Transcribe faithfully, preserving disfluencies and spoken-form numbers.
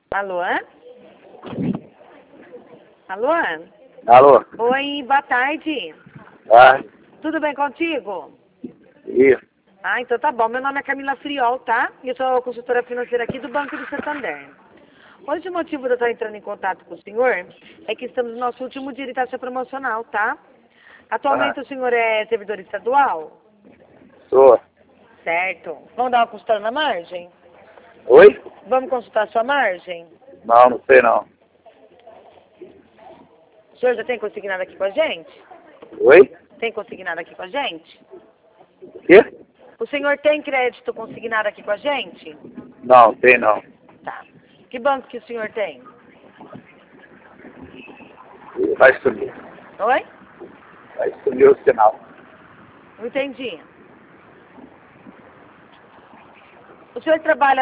Alô? Alô? Alô? Oi, boa tarde. Ah, Tudo bem contigo? isso. Ah, então tá bom. Meu nome é Camila Friol, tá? E eu sou consultora financeira aqui do Banco do Santander. Hoje o motivo de eu estar entrando em contato com o senhor é que estamos no nosso último dia de taxa promocional, tá? Atualmente Ah, o senhor é servidor estadual? sou. Certo. Vamos dar uma consulta na margem? Oi? Vamos consultar a sua margem? Não, não sei não. O senhor já tem consignado aqui com a gente? Oi? Tem consignado aqui com a gente? O quê? O senhor tem crédito consignado aqui com a gente? Não, sei não. Tá. Que banco que o senhor tem? Vai sumir. Oi? Vai sumir o sinal. Não entendi. O senhor trabalha